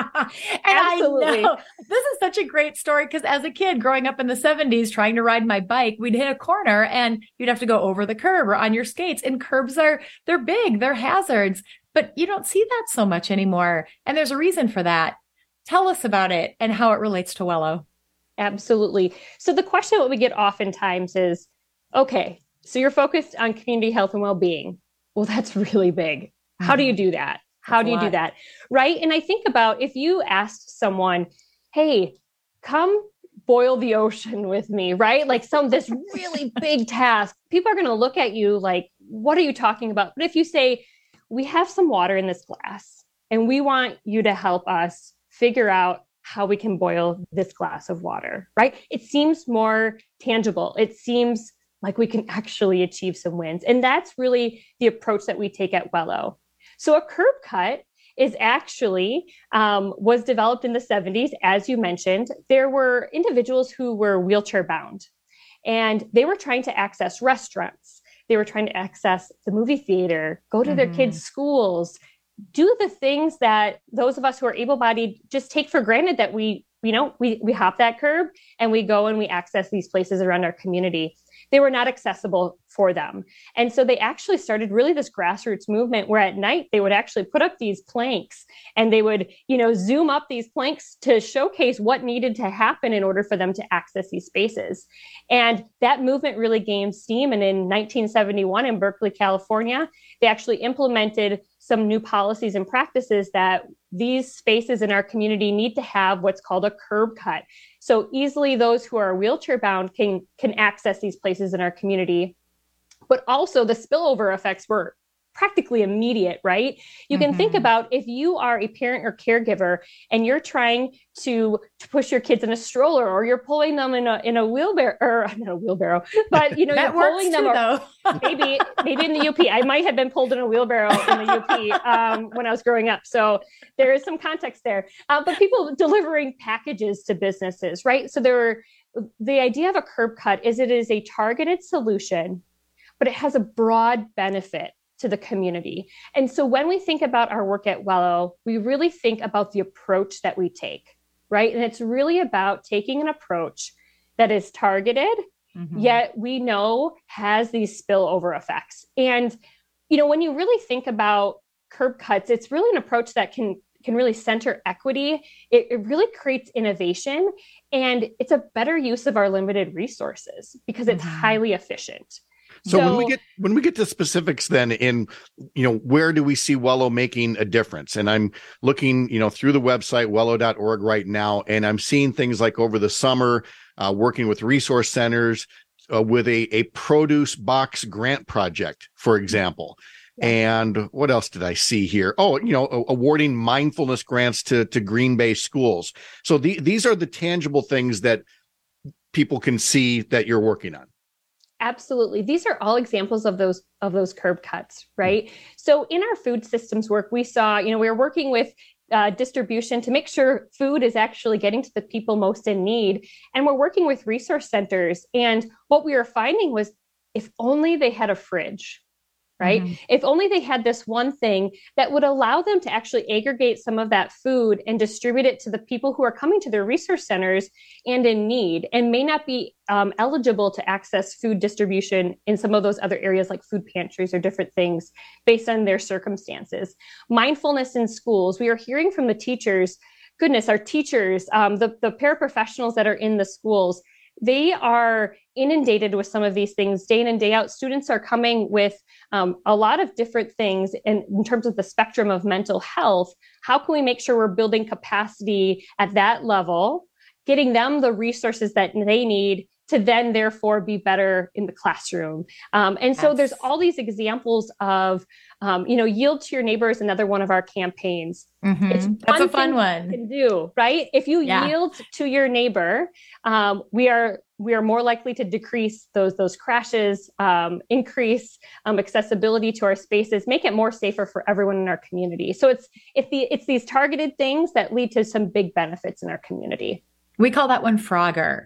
Absolutely. I know this is such a great story because as a kid growing up in the seventies, trying to ride my bike, we'd hit a corner and you'd have to go over the curb or on your skates. And curbs are, they're big, they're hazards, but you don't see that so much anymore. And there's a reason for that. Tell us about it and how it relates to Wello. Absolutely. So the question that we get oftentimes is, okay, so you're focused on community health and well-being. Well, that's really big. How do you do that? How do you do that? Right. And I think about if you asked someone, hey, come boil the ocean with me, right? Like some this really big task, people are going to look at you like, what are you talking about? But if you say, we have some water in this glass and we want you to help us figure out how we can boil this glass of water, right? It seems more tangible. It seems like we can actually achieve some wins. And that's really the approach that we take at Wello. So a curb cut is actually, um, was developed in the seventies, as you mentioned. There were individuals who were wheelchair bound and they were trying to access restaurants. They were trying to access the movie theater, go to mm-hmm. their kids' schools, do the things that those of us who are able-bodied just take for granted that we, you know, we, we hop that curb and we go and we access these places around our community. They were not accessible for them. And so they actually started really this grassroots movement where at night they would actually put up these planks and they would, you know, zoom up these planks to showcase what needed to happen in order for them to access these spaces. And that movement really gained steam. And in nineteen seventy-one in Berkeley, California, they actually implemented some new policies and practices that these spaces in our community need to have what's called a curb cut. So easily those who are wheelchair bound can, can access these places in our community. But also the spillover effects were practically immediate, right? You can mm-hmm. think about if you are a parent or caregiver and you're trying to, to push your kids in a stroller or you're pulling them in a in a wheelbarrow, or not a wheelbarrow, but you know, you're pulling them, too, or maybe maybe in the U P. I might have been pulled in a wheelbarrow in the U P um, when I was growing up. So there is some context there. Uh, but people delivering packages to businesses, right? So there were, the idea of a curb cut is it is a targeted solution, but it has a broad benefit to the community. And so when we think about our work at Wello, we really think about the approach that we take, right? And it's really about taking an approach that is targeted, mm-hmm. yet we know has these spillover effects. And, you know, when you really think about curb cuts, it's really an approach that can can really center equity. It, it really creates innovation, and it's a better use of our limited resources because it's mm-hmm. highly efficient. So, so when we get when we get to specifics then in, you know, where do we see Wello making a difference? And I'm looking, you know, through the website, wello dot org right now, and I'm seeing things like over the summer, uh, working with resource centers uh, with a, a produce box grant project, for example. Yeah. And what else did I see here? Oh, you know, awarding mindfulness grants to, to Green Bay schools. So the, these are the tangible things that people can see that you're working on. Absolutely. These are all examples of those of those curb cuts, right? Mm-hmm. So in our food systems work, we saw, you know, we were working with uh, distribution to make sure food is actually getting to the people most in need. And we're working with resource centers. And what we were finding was if only they had a fridge, right? Mm-hmm. If only they had this one thing that would allow them to actually aggregate some of that food and distribute it to the people who are coming to their resource centers and in need and may not be um, eligible to access food distribution in some of those other areas like food pantries or different things based on their circumstances. Mindfulness in schools. We are hearing from the teachers, goodness, our teachers, um, the, the paraprofessionals that are in the schools, they are inundated with some of these things day in and day out. Students are coming with um, a lot of different things in, in terms of the spectrum of mental health. How can we make sure we're building capacity at that level, getting them the resources that they need to then therefore be better in the classroom? Um, and yes. So there's all these examples of, um, you know, yield to your neighbor is another one of our campaigns. Mm-hmm. It's That's a fun one. You can do, right? If you yeah. yield to your neighbor, um, we are we are more likely to decrease those those crashes, um, increase um, accessibility to our spaces, make it more safer for everyone in our community. So it's it's the it's these targeted things that lead to some big benefits in our community. We call that one Frogger.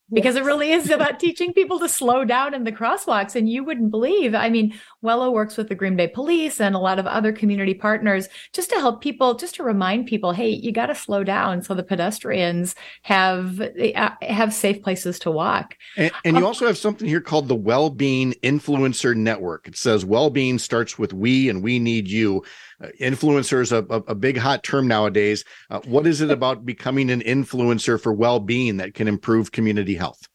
because it really is about teaching people to slow down in the crosswalks. And you wouldn't believe, I mean, Wello works with the Green Bay Police and a lot of other community partners just to help people, just to remind people, hey, you got to slow down so the pedestrians have have safe places to walk. And, and you also have something here called the Wellbeing Influencer Network. It says well-being starts with we, and we need you. Uh, influencer is a, a, a big hot term nowadays. Uh, what is it about becoming an influencer for well-being that can improve community health?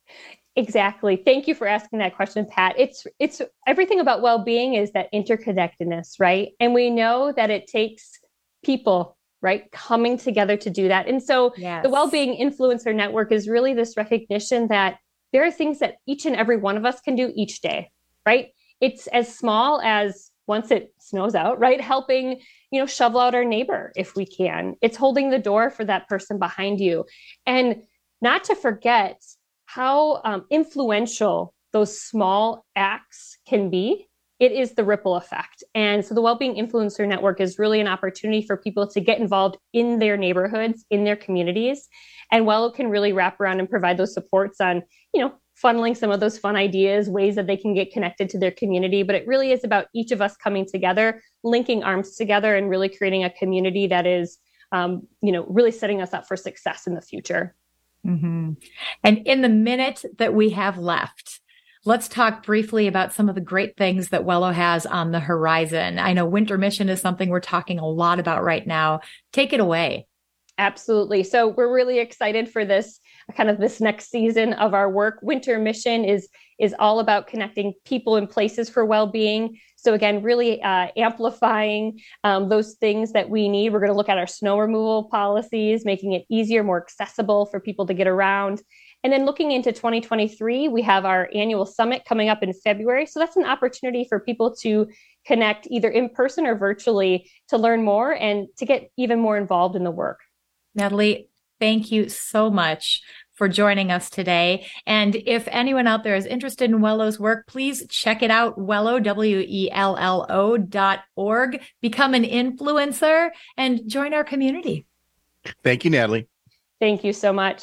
Exactly. Thank you for asking that question, Pat. It's it's everything about well-being is that interconnectedness, right? And we know that it takes people, right, coming together to do that. And so yes. the Wellbeing Influencer Network is really this recognition that there are things that each and every one of us can do each day, right? It's as small as once it snows out, right? Helping, you know, shovel out our neighbor if we can. It's holding the door for that person behind you. And not to forget how um, influential those small acts can be. It is the ripple effect. And so the Wellbeing Influencer Network is really an opportunity for people to get involved in their neighborhoods, in their communities. And Wello can really wrap around and provide those supports on, you know, funneling some of those fun ideas, ways that they can get connected to their community. But it really is about each of us coming together, linking arms together, and really creating a community that is, um, you know, really setting us up for success in the future. Mm-hmm. And in the minute that we have left, let's talk briefly about some of the great things that Wello has on the horizon. I know Winter Mission is something we're talking a lot about right now. Take it away. Absolutely. So we're really excited for this kind of this next season of our work. Winter Mission is is all about connecting people and places for well-being. So again, really uh, amplifying um, those things that we need. We're going to look at our snow removal policies, making it easier, more accessible for people to get around. And then looking into twenty twenty-three, we have our annual summit coming up in February. So that's an opportunity for people to connect either in person or virtually to learn more and to get even more involved in the work. Natalie, thank you so much for joining us today. And if anyone out there is interested in Wello's work, please check it out, Wello, W E L L O dot org. Become an influencer and join our community. Thank you, Natalie. Thank you so much.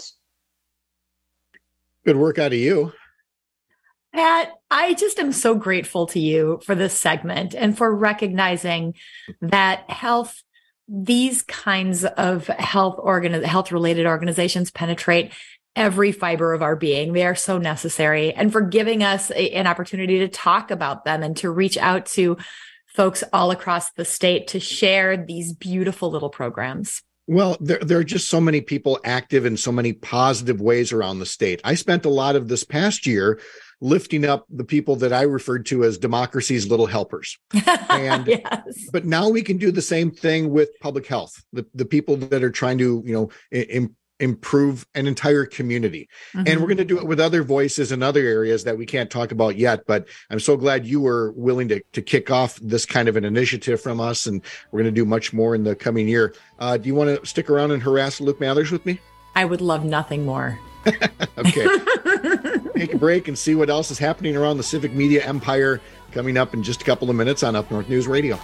Good work out of you. Pat, I just am so grateful to you for this segment and for recognizing that health, these kinds of health organ, health related organizations penetrate every fiber of our being. They are so necessary, and for giving us a, an opportunity to talk about them and to reach out to folks all across the state to share these beautiful little programs. Well, there, there are just so many people active in so many positive ways around the state. I spent a lot of this past year lifting up the people that I referred to as democracy's little helpers. And, yes. But now we can do the same thing with public health, the, the people that are trying to, you know, im- improve an entire community. Mm-hmm. And we're going to do it with other voices in other areas that we can't talk about yet. But I'm so glad you were willing to, to kick off this kind of an initiative from us. And we're going to do much more in the coming year. Uh, do you want to stick around and harass Luke Mathers with me? I would love nothing more. Okay. Take a break and see what else is happening around the civic media empire coming up in just a couple of minutes on Up North News Radio.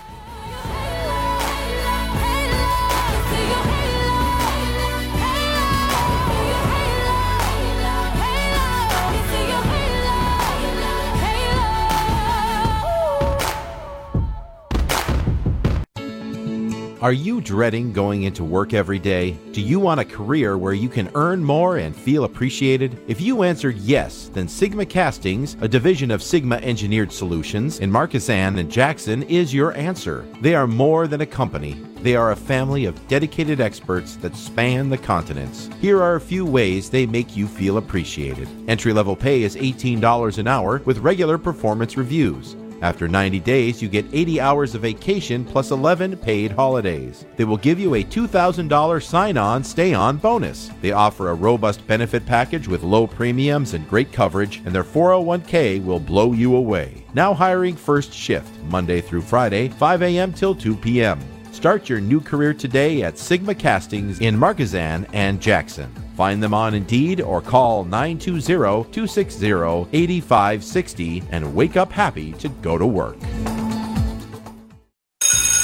Are you dreading going into work every day? Do you want a career where you can earn more and feel appreciated? If you answered yes, then Sigma Castings, a division of Sigma Engineered Solutions in Marquezan and Jackson, is your answer. They are more than a company. They are a family of dedicated experts that span the continents. Here are a few ways they make you feel appreciated. Entry-level pay is eighteen dollars an hour with regular performance reviews. After ninety days, you get eighty hours of vacation plus eleven paid holidays. They will give you a two thousand dollars sign-on, stay-on bonus. They offer a robust benefit package with low premiums and great coverage, and their four oh one k will blow you away. Now hiring first shift, Monday through Friday, five a.m. till two p.m. Start your new career today at Sigma Castings in Marquezan and Jackson. Find them on Indeed or call nine two zero, two six zero, eight five six zero and wake up happy to go to work.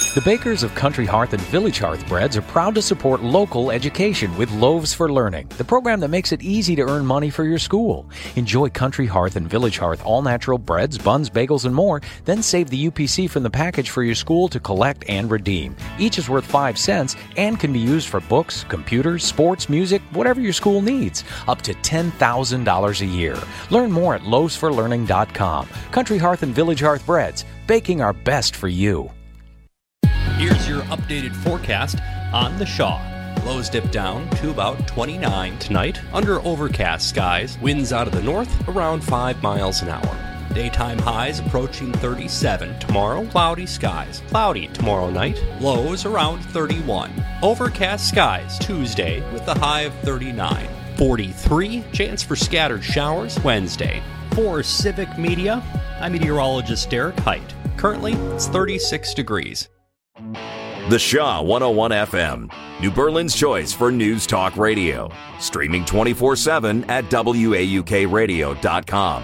The bakers of Country Hearth and Village Hearth Breads are proud to support local education with Loaves for Learning, the program that makes it easy to earn money for your school. Enjoy Country Hearth and Village Hearth all-natural breads, buns, bagels, and more, then save the U P C from the package for your school to collect and redeem. Each is worth five cents and can be used for books, computers, sports, music, whatever your school needs, up to ten thousand dollars a year. Learn more at loaves for learning dot com. Country Hearth and Village Hearth Breads, baking our best for you. Here's your updated forecast on the Shaw. Lows dip down to about twenty-nine tonight under overcast skies. Winds out of the north around five miles an hour. Daytime highs approaching thirty-seven. Tomorrow, cloudy skies. Cloudy tomorrow night. Lows around thirty-one. Overcast skies Tuesday with a high of thirty-nine. forty-three. Chance for scattered showers Wednesday. For Civic Media, I'm meteorologist Derek Height. Currently, it's thirty-six degrees. The Shaw one oh one F M, New Berlin's choice for news talk radio. Streaming twenty-four seven at W A U K radio dot com.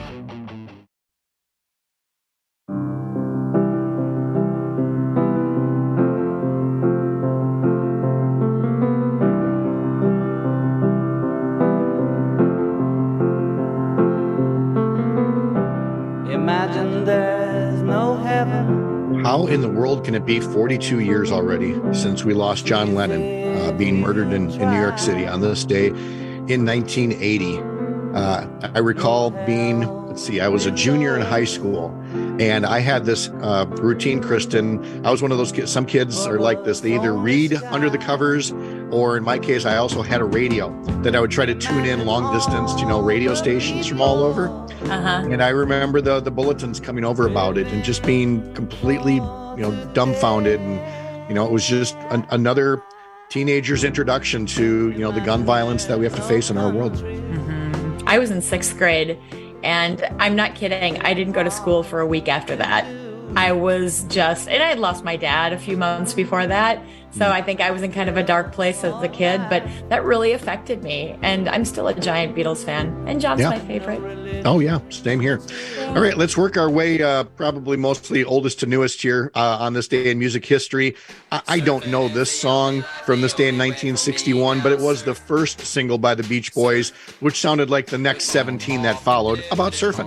Imagine there's no heaven. How in the world can it be forty-two years already since we lost John Lennon uh, being murdered in, in New York City on this day in nineteen eighty? Uh, I recall being, let's see, I was a junior in high school, and I had this uh, routine, Kristen. I was one of those kids. Some kids are like this. They either read under the covers, or in my case, I also had a radio that I would try to tune in long distance, you know, radio stations from all over. Uh-huh. And I remember the the bulletins coming over about it and just being completely, you know, dumbfounded. And, you know, it was just an, another teenager's introduction to, you know, the gun violence that we have to face in our world. Mm-hmm. I was in sixth grade, and I'm not kidding. I didn't go to school for a week after that. I was just, and I had lost my dad a few months before that. So I think I was in kind of a dark place as a kid, but that really affected me. And I'm still a giant Beatles fan. And John's Yeah. my favorite. Oh, yeah. Same here. All right. Let's work our way, uh, probably mostly oldest to newest here uh, on this day in music history. I-, I don't know this song from this day in nineteen sixty-one, but it was the first single by the Beach Boys, which sounded like the next seventeen that followed about surfing.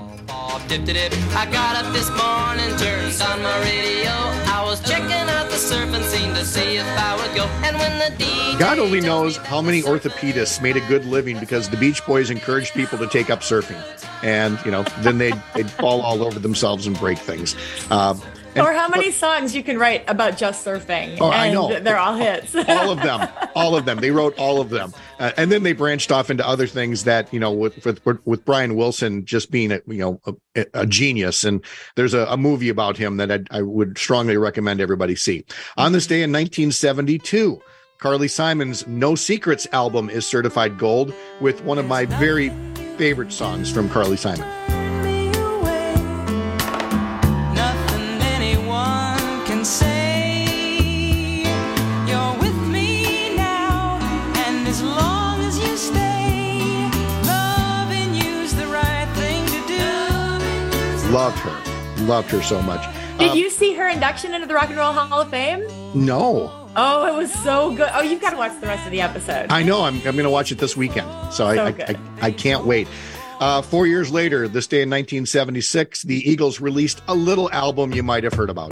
I got up this morning, turned on my radio. I was checking out the surfing scene to see if I would go. And when the D J God only knows how many orthopedists made a good living because the Beach Boys encouraged people to take up surfing. And, you know, then they'd, they'd fall all over themselves and break things. Um, and, Or how many songs you can write about just surfing. Oh, and I know. They're all hits. all of them. All of them. They wrote all of them. Uh, and then they branched off into other things that, you know, with with, with Brian Wilson just being, a, you know, a, a genius. And there's a, a movie about him that I'd, I would strongly recommend everybody see. On this day in nineteen seventy-two, Carly Simon's No Secrets album is certified gold with one of my very favorite songs from Carly Simon. Nothing anyone can say. You're with me now, and as long as you stay, loving you's the right thing to do. Loved her. Loved her so much. Did Um, you see her induction into the Rock and Roll Hall of Fame? No. Oh, it was so good. Oh, you've got to watch the rest of the episode. I know. I'm, I'm going to watch it this weekend. So, So I, I, good. I I can't wait. Uh, four years later, this day in nineteen seventy-six, the Eagles released a little album you might have heard about.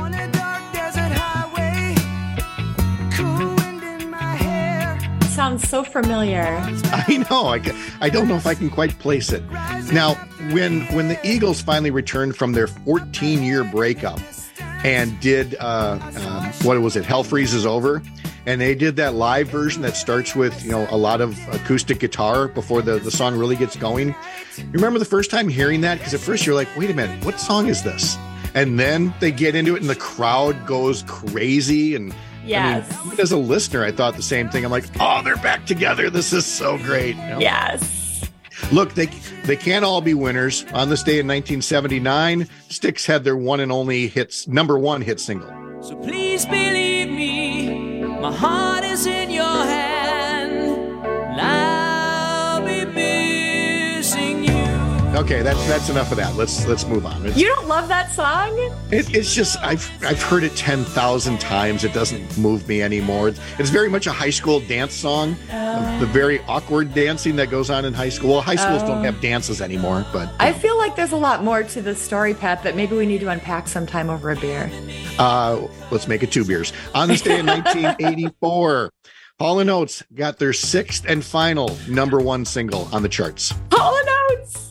Sounds so familiar. I know. I, ca- I don't know if I can quite place it. Now, when when the Eagles finally returned from their fourteen-year breakup and did, uh, um, what was it, Hell Freezes Over, and they did that live version that starts with, you know, a lot of acoustic guitar before the, the song really gets going. You remember the first time hearing that? Because at first you're like, wait a minute, what song is this? And then they get into it and the crowd goes crazy. And Yes. I mean, even as a listener, I thought the same thing. I'm like, oh, they're back together. This is so great. You know? Yes. Look, they they can't all be winners. On this day in nineteen seventy-nine, Styx had their one and only hits, number one hit single. So please believe me, my heart is in your hand, and I'll be missing you. Okay, that's that's enough of that. Let's let's move on. It's, You don't love that song? It, it's just I've I've heard it ten thousand times. It doesn't move me anymore. It's, it's very much a high school dance song. Uh, the very awkward dancing that goes on in high school. Well, high schools Oh. don't have dances anymore, but I feel like there's a lot more to the story, Pat, that maybe we need to unpack sometime over a beer. uh, let's make it two beers. On this day in nineteen eighty-four, Hall and Oates got their sixth and final number one single on the charts. Hall and Oates!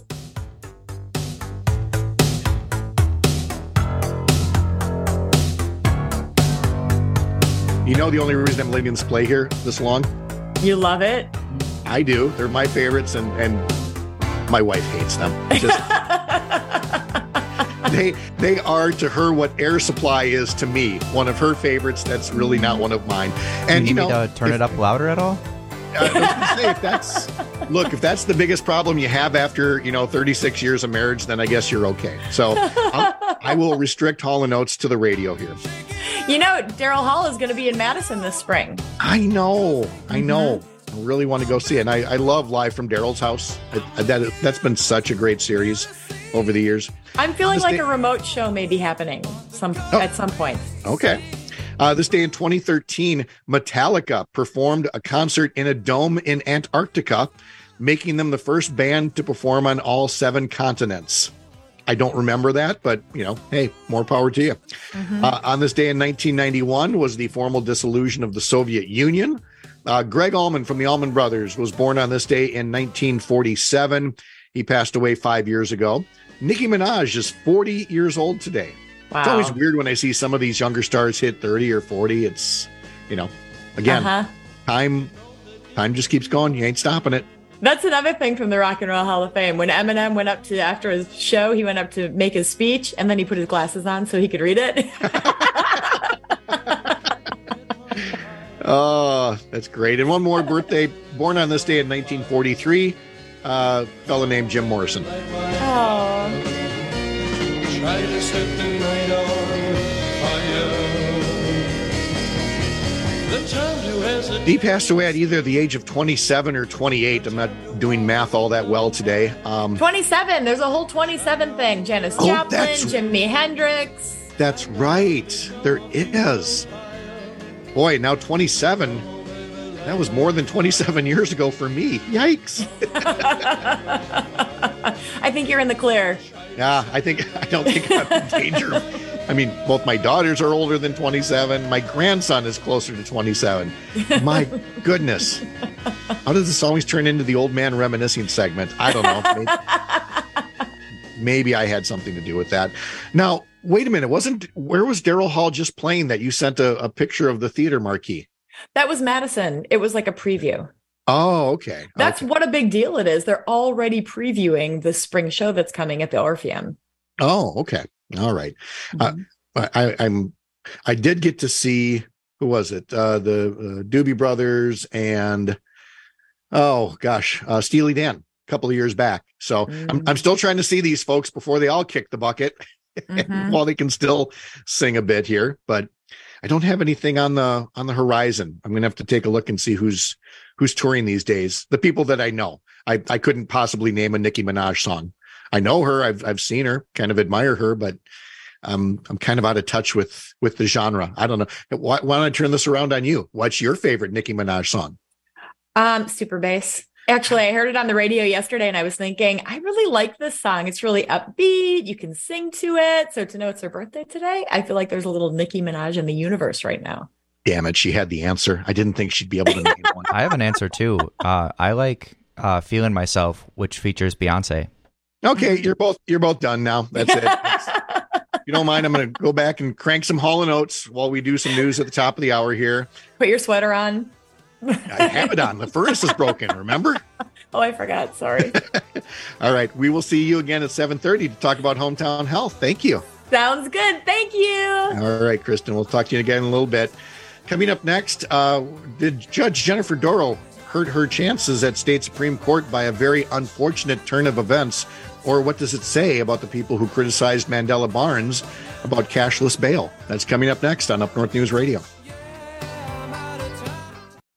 You know the only reason I'm letting this play here this long? You love it? I do. They're my favorites, and, and my wife hates them. Just, they they are to her what Air Supply is to me. One of her favorites. That's really not one of mine. And Do you, you need know, me to turn if- it up louder at all? I was gonna say, if that's look, if that's the biggest problem you have after you know thirty-six years of marriage, then I guess you're okay. So I'll, I will restrict Hall and Oates to the radio here. You know, Daryl Hall is going to be in Madison this spring. I know, I know. I really want to go see it. And I, I love Live from Daryl's House. I, I- that that's been such a great series over the years. I'm feeling This like day- a remote show may be happening some Oh. at some point. Okay. Uh, this day in twenty thirteen, Metallica performed a concert in a dome in Antarctica, making them the first band to perform on all seven continents. I don't remember that, but, you know, hey, more power to you. Mhm. Uh, on this day in nineteen ninety-one was the formal dissolution of the Soviet Union. Uh, Greg Allman from the Allman Brothers was born on this day in nineteen forty-seven. He passed away five years ago. Nicki Minaj is forty years old today. Wow. It's always weird when I see some of these younger stars hit thirty or forty. It's, you know, again, Uh-huh. time time just keeps going. You ain't stopping it. That's another thing from the Rock and Roll Hall of Fame. When Eminem went up to, after his show, he went up to make his speech, and then he put his glasses on so he could read it. Oh, that's great. And one more birthday, born on this day in nineteen forty-three, uh, fellow named Jim Morrison. Oh. Try to set the night on fire. The time to hesitate. He passed away at either the age of twenty-seven or twenty-eight. I'm not doing math all that well today. Um, twenty-seven. There's a whole twenty-seven thing. Janis Oh, Joplin, that's- Jimi Hendrix. That's right. There is. Boy, now twenty-seven. That was more than twenty-seven years ago for me. Yikes. I think you're in the clear. Yeah, I think I don't think I'm in danger. I mean, both my daughters are older than twenty-seven. My grandson is closer to twenty-seven. My goodness. How does this always turn into the old man reminiscing segment? I don't know. Maybe, maybe I had something to do with that. Now, wait a minute. Wasn't where was Daryl Hall just playing that you sent a, a picture of the theater marquee? That was Madison. It was like a preview. Oh, okay. That's okay. what a big deal it is. They're already previewing the spring show that's coming at the Orpheum. Oh, okay. All right. Mm-hmm. Uh, I, I'm. I did get to see who was it? Uh, the uh, Doobie Brothers and oh gosh, uh, Steely Dan a couple of years back. So Mm-hmm. I'm I'm still trying to see these folks before they all kick the bucket, Mhm. while they can still sing a bit here. But I don't have anything on the on the horizon. I'm gonna have to take a look and see who's who's touring these days. The people that I know. I I couldn't possibly name a Nicki Minaj song. I know her. I've I've seen her. Kind of admire her, but um, I'm kind of out of touch with with the genre. I don't know. Why, why don't I turn this around on you? What's your favorite Nicki Minaj song? Um, Super Bass. Actually, I heard it on the radio yesterday and I was thinking, I really like this song. It's really upbeat. You can sing to it. So to know it's her birthday today, I feel like there's a little Nicki Minaj in the universe right now. Damn it, she had the answer. I didn't think she'd be able to name one. I have an answer too. Uh, I like uh, "Feeling Myself," which features Beyonce. Okay, you're both you're both done now. That's it. That's- if you don't mind, I'm going to go back and crank some Hall and Oates while we do some news at the top of the hour here. Put your sweater on. I have it on. The furnace is broken. Remember? Oh, I forgot. Sorry. All right, we will see you again at seven thirty to talk about hometown health. Thank you. Sounds good. Thank you. All right, Kristen, we'll talk to you again in a little bit. Coming up next, uh, did Judge Jennifer Dorow hurt her chances at state Supreme Court by a very unfortunate turn of events? Or what does it say about the people who criticized Mandela Barnes about cashless bail? That's coming up next on Up North News Radio.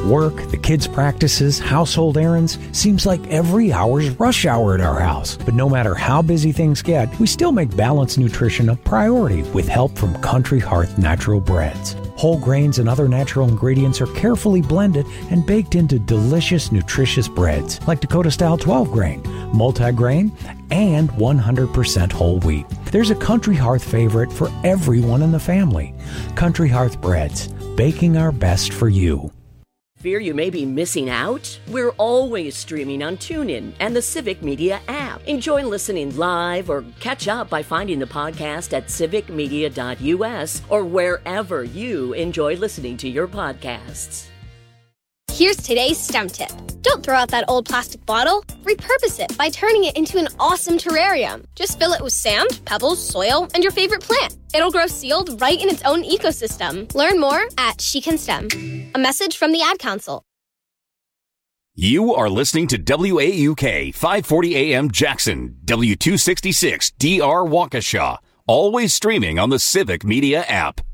Work, the kids' practices, household errands, seems like every hour's rush hour at our house. But no matter how busy things get, we still make balanced nutrition a priority with help from Country Hearth Natural Breads. Whole grains and other natural ingredients are carefully blended and baked into delicious, nutritious breads like Dakota-style twelve grain, multi-grain, and one hundred percent whole wheat. There's a Country Hearth favorite for everyone in the family. Country Hearth Breads, baking our best for you. Fear you may be missing out? We're always streaming on TuneIn and the Civic Media app. Enjoy listening live or catch up by finding the podcast at civic media dot u s or wherever you enjoy listening to your podcasts. Here's today's STEM tip. Don't throw out that old plastic bottle. Repurpose it by turning it into an awesome terrarium. Just fill it with sand, pebbles, soil, and your favorite plant. It'll grow sealed right in its own ecosystem. Learn more at She Can STEM. A message from the Ad Council. You are listening to W A U K five forty A M Jackson, W two sixty-six D R Waukesha. Always streaming on the Civic Media app.